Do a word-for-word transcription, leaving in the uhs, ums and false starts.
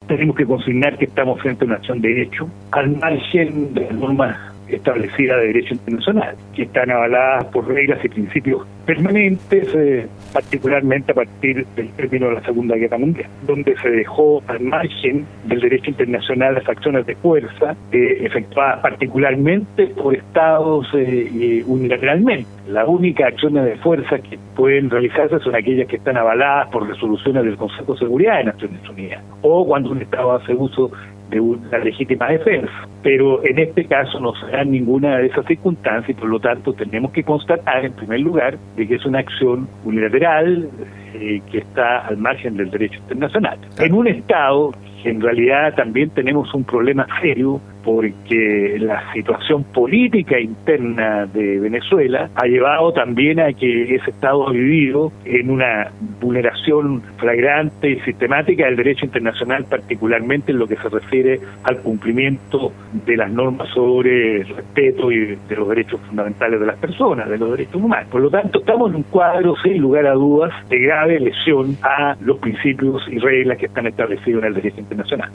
tenemos que consignar que estamos frente a una acción de hecho, al margen de las normas establecidas de derecho internacional, que están avaladas por reglas y principios permanentes, eh, particularmente a partir del término de la Segunda Guerra Mundial, donde se dejó al margen del derecho internacional las acciones de fuerza eh, efectuadas particularmente por estados eh, unilateralmente. Las únicas acciones de fuerza que pueden realizarse son aquellas que están avaladas por resoluciones del Consejo de Seguridad de Naciones Unidas, o cuando un estado hace uso de una legítima defensa, pero en este caso no se da ninguna de esas circunstancias y por lo tanto tenemos que constatar en primer lugar de que es una acción unilateral eh, que está al margen del derecho internacional. En un Estado que en realidad también tenemos un problema serio porque la situación política interna de Venezuela ha llevado también a que ese Estado ha vivido en una vulneración flagrante y sistemática del derecho internacional, particularmente en lo que se refiere al cumplimiento de las normas sobre el respeto y de los derechos fundamentales de las personas, de los derechos humanos. Por lo tanto, estamos en un cuadro, sin lugar a dudas, de grave lesión a los principios y reglas que están establecidos en el derecho internacional.